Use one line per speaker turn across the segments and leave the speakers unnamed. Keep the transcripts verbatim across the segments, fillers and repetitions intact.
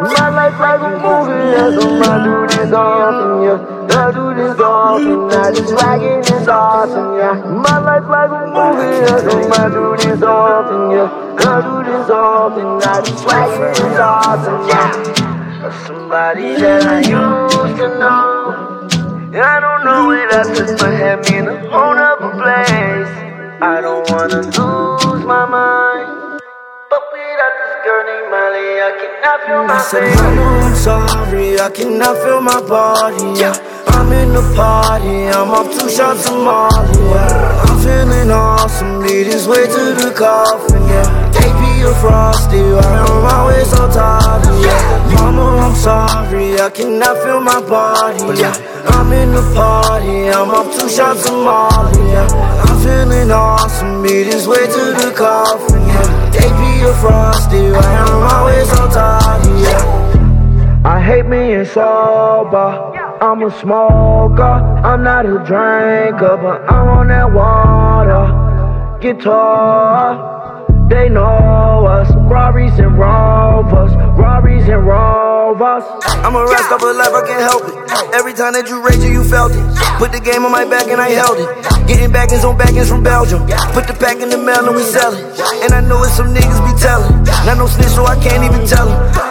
My life like a movie, yeah, so I do this often, yeah. I do this often, I just swaggin' is awesome, yeah. My life like a movie, yeah, so I do this often, yeah. I do this often, I just swaggin' is awesome, yeah. Somebody that I used to know, I don't know it after, but had me in a whole other place. I don't wanna lose my mind, but without this girl named Molly, I cannot feel my face. Mama, I'm sorry, I cannot feel my body, yeah. I'm in the party, I'm off two shots of Molly, yeah. I'm feeling awesome, lead this way to the coffin, yeah. A P of Frosty, why am I way so tired, yeah. Mama, I'm sorry, I cannot feel my body, yeah. I'm in the party, I'm off two shots of Molly, yeah. I'm feeling awesome, lead this way to the coffin, yeah. A P of Frosty, why am I way so tired, yeah. I hate being sober, I'm a smoker, I'm not a drinker, but I'm on that water. Guitar, they know us, Rarries and Rovers, Rarries and Rovers. I'm a rest up of life, I can't help it. Every time that you rage, you felt it. Put the game on my back and I held it. Getting backings on backings from Belgium. Put the pack in the mail and we sell it. And I know it's some niggas be telling. Not no snitch, so I can't even tell them.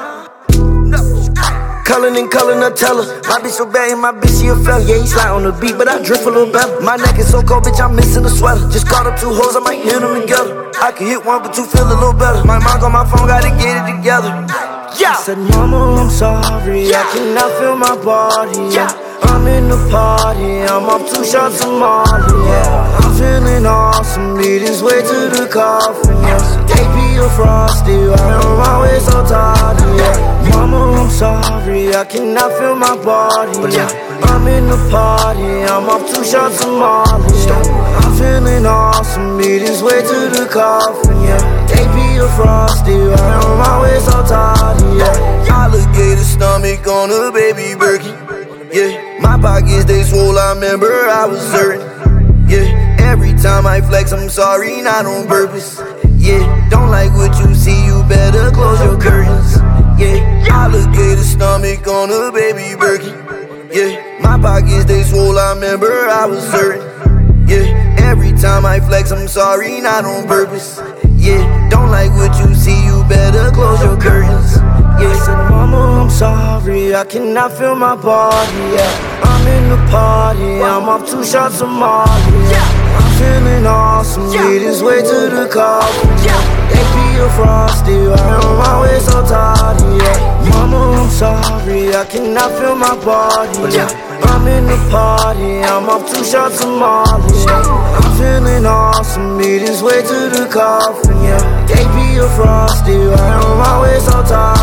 Cullin' and cullin' Nutella. My bitch so bad and my bitch she a fella. Yeah, he slide on the beat, but I drift a little better. My neck is so cold, bitch, I'm missing a sweater. Just caught up two hoes, I might hit them together. I can hit one, but two feel a little better. My mom on my phone, gotta get it together. Yeah. I said, Mama, I'm sorry, I cannot feel my body, yeah. I'm in the party, I'm off two shots of Molly, yeah. I'm feeling awesome, lead this way to the coffin, yes. A P of Frosty, why am I way so tired, yeah. Mama, I'm sorry, I cannot feel my body, yeah. I'm in the party, I'm off two shots of Molly, yeah. I'm feeling awesome, lead this way to the coffin, yeah. A P of Frosty, why am I way so tired, yeah. Alligator stomach on a baby Birkin, yeah. My pockets, they swole, I remember I was hurting, yeah. Every time I flex, I'm sorry, not on purpose, yeah. Don't like what you see, you better close your curtains, yeah. Alligator stomach on a baby Birkin, yeah. My pockets, they swole, I remember I was hurting, yeah. Every time I flex, I'm sorry, not on purpose, yeah. Don't like what you see, you better close your curtains, yeah. I said, Mama, I'm sorry, I cannot feel my body, yeah. I'm in the party, I'm off two shots of Molly, yeah. I'm feeling awesome, lead this way to the coffin, yeah. A P of Frosty, why am I way so tired, yeah. Mama, I'm sorry, I cannot feel my body, yeah. I'm in the party, I'm off two shots of Molly, yeah. I'm feeling awesome, lead this way to the coffin, yeah. A P of Frosty, why am I way so tired.